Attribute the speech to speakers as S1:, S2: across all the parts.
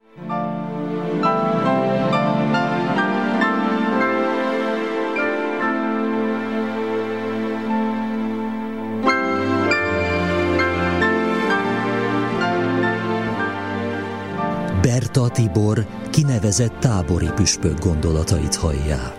S1: Berta Tibor kinevezett tábori püspök gondolatait hallják.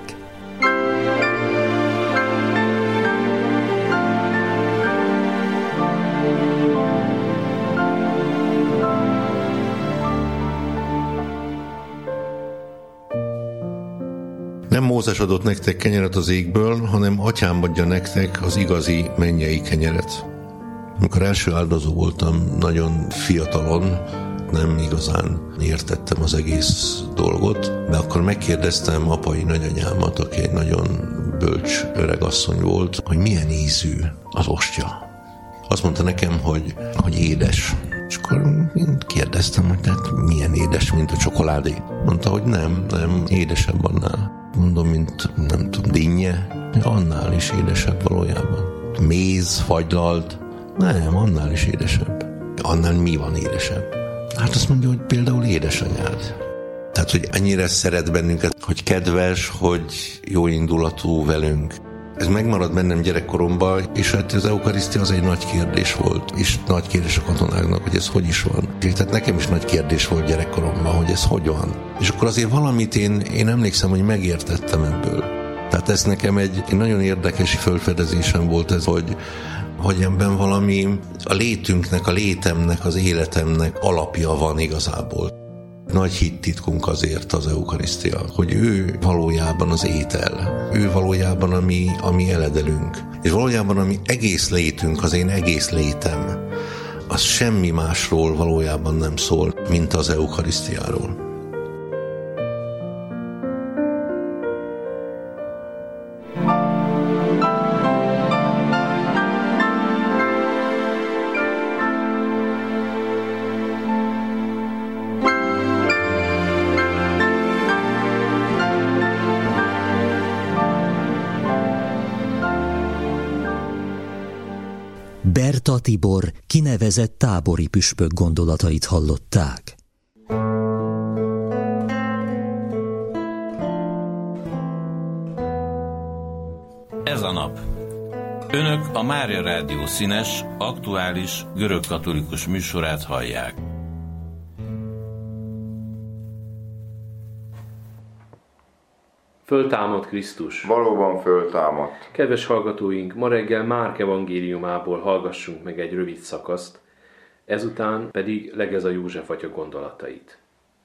S2: Nem Mózes adott nektek kenyeret az égből, hanem Atyám adja nektek az igazi mennyei kenyeret. Amikor első áldozó voltam nagyon fiatalon, nem igazán értettem az egész dolgot, de akkor megkérdeztem apai nagyanyámat, aki egy nagyon bölcs öregasszony volt, hogy milyen ízű az ostya. Azt mondta nekem, hogy édes. És akkor én kérdeztem, hogy tehát milyen édes, mint a csokoládé. Mondta, hogy nem, édesebb annál. Mondom, mint nem tudom, dinnye, annál is édesebb valójában. Méz, fagylalt, nem, annál is édesebb. Annál mi van édesebb? Hát azt mondja, hogy például édesanyád. Tehát, hogy annyira szeret bennünket, hogy kedves, hogy jó indulatú velünk. Ez megmarad bennem gyerekkoromban, és hát az eukarisztia az egy nagy kérdés volt, és nagy kérdés a katonáknak, hogy ez hogy is van. Tehát nekem is nagy kérdés volt gyerekkoromban, hogy ez hogy van. És akkor azért valamit én emlékszem, hogy megértettem ebből. Tehát ez nekem egy nagyon érdekes felfedezésem volt ez, hogy ebben valami a létünknek, a létemnek, az életemnek alapja van igazából. Nagy hittitkunk azért az eukarisztia, hogy ő valójában az étel, ő valójában a mi eledelünk, és valójában a mi egész létünk, az én egész létem, az semmi másról valójában nem szól, mint az eukarisztiáról.
S1: Berta Tibor kinevezett tábori püspök gondolatait hallották.
S3: Ez a nap. Önök a Mária Rádió színes, aktuális, görögkatolikus műsorát hallják.
S4: Föltámad Krisztus.
S5: Valóban föltámadt.
S4: Kedves hallgatóink, ma reggel Márk evangéliumából hallgassunk meg egy rövid szakaszt, ezután pedig Legeza József atya gondolatait.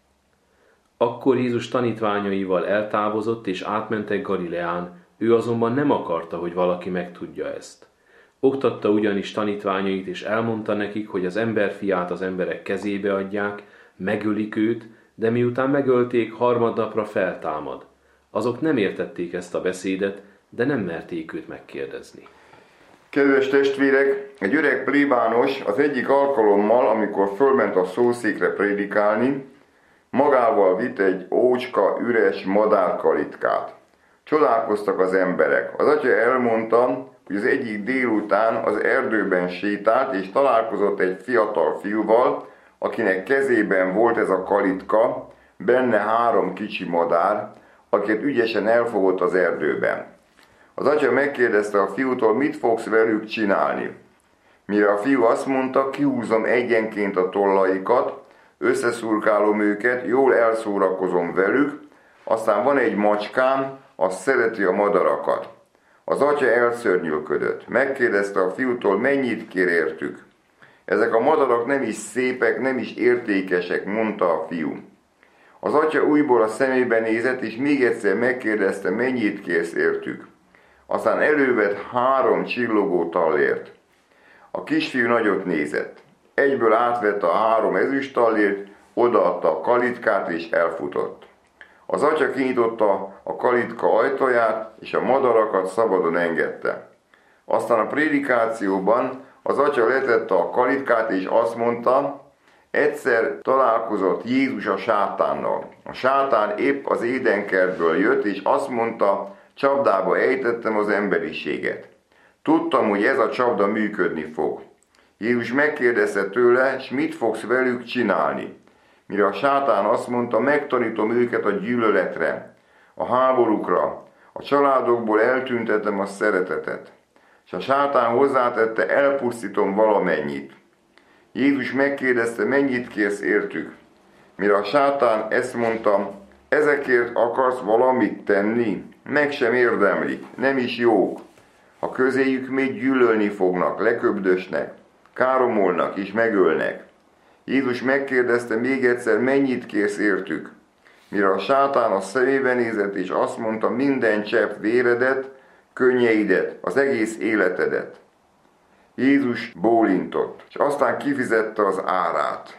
S4: Akkor Jézus tanítványaival eltávozott és átmentek Galileán, ő azonban nem akarta, hogy valaki megtudja ezt. Oktatta ugyanis tanítványait és elmondta nekik, hogy az emberfiát az emberek kezébe adják, megölik őt, de miután megölték, harmadnapra feltámad. Azok nem értették ezt a beszédet, de nem merték őt megkérdezni.
S5: Kedves testvérek, egy öreg plébános az egyik alkalommal, amikor fölment a szószékre prédikálni, magával vitt egy ócska, üres madárkalitkát. Csodálkoztak az emberek. Az atya elmondta, hogy az egyik délután az erdőben sétált, és találkozott egy fiatal fiúval, akinek kezében volt ez a kalitka, benne 3 kicsi madár, akiket ügyesen elfogott az erdőben. Az atya megkérdezte a fiútól, mit fogsz velük csinálni. Mire a fiú azt mondta, kihúzom egyenként a tollaikat, összeszurkálom őket, jól elszórakozom velük, aztán van egy macskám, az szereti a madarakat. Az atya elszörnyűködött. Megkérdezte a fiútól, mennyit kér értük. Ezek a madarak nem is szépek, nem is értékesek, mondta a fiú. Az atya újból a szemébe nézett, és még egyszer megkérdezte, mennyit kérsz értük. Aztán elővett 3 csillogó tallért. A kisfiú nagyot nézett. Egyből átvette a 3 ezüst tallért, odaadta a kalitkát, és elfutott. Az atya kinyitotta a kalitka ajtaját, és a madarakat szabadon engedte. Aztán a prédikációban az atya letette a kalitkát, és azt mondta, egyszer találkozott Jézus a sátánnal. A sátán épp az édenkertből jött, és azt mondta, csapdába ejtettem az emberiséget. Tudtam, hogy ez a csapda működni fog. Jézus megkérdezte tőle, s mit fogsz velük csinálni? mire a sátán azt mondta, megtanítom őket a gyűlöletre, a háborúkra, a családokból eltüntetem a szeretetet. És a sátán hozzátette, elpusztítom valamennyit. Jézus megkérdezte, mennyit kérsz értük? Mire a sátán ezt mondta, ezekért akarsz valamit tenni? Meg sem érdemlik, nem is jók. Ha közéjük még gyűlölni fognak, leköbdösnek, káromolnak és megölnek. Jézus megkérdezte még egyszer, mennyit kérsz értük? Mire a sátán a szemébe nézett, és azt mondta, minden csepp véredet, könnyeidet, az egész életedet. Jézus bólintott, és aztán kifizette az árát.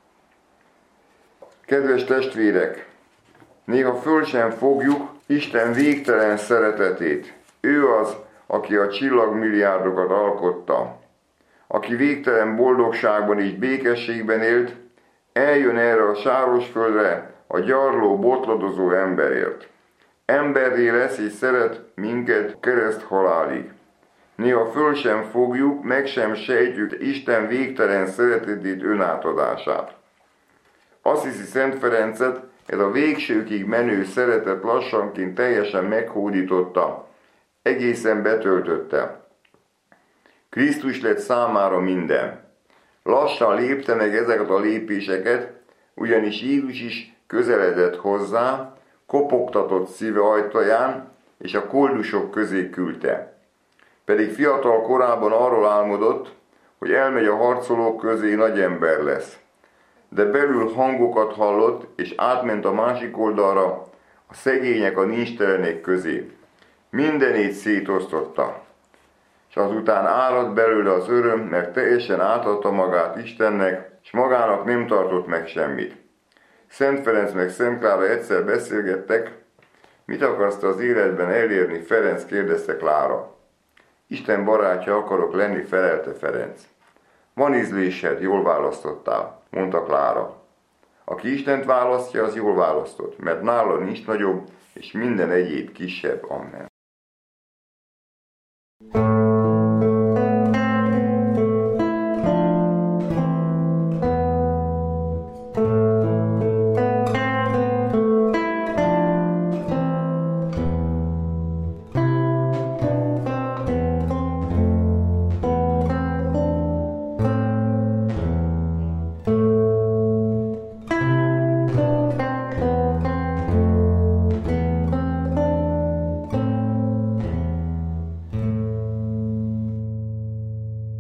S5: Kedves testvérek, néha föl sem fogjuk Isten végtelen szeretetét. Ő az, aki a csillagmilliárdokat alkotta, aki végtelen boldogságban és békességben élt, eljön erre a sárosföldre a gyarló, botladozó emberért. Emberré lesz és szeret minket kereszt halálig. Néha föl sem fogjuk, meg sem sejtjük Isten végtelen szeretetét, önátadását. Azt hiszi Szent Ferencet, ez a végsőkig menő szeretet lassanként teljesen meghódította, egészen betöltötte. Krisztus lett számára minden. Lassan lépte meg ezeket a lépéseket, ugyanis Jézus is közeledett hozzá, kopogtatott szíve ajtaján, és a koldusok közé küldte. Pedig fiatal korában arról álmodott, hogy elmegy a harcolók közé, nagy ember lesz. De belül hangokat hallott, és átment a másik oldalra, a szegények, a nincstelenek közé. Mindenét szétosztotta. És azután árad belőle az öröm, mert teljesen átadta magát Istennek, és magának nem tartott meg semmit. Szent Ferenc meg Szent Klára egyszer beszélgettek, mit akarsz te az életben elérni, Ferenc, kérdezte Klára. Isten barátja akarok lenni, felelte Ferenc. Van ízlésed, jól választottál, mondta Klára. Aki Istent választja, az jól választott, mert nála nincs nagyobb, és minden egyéb kisebb. Amen.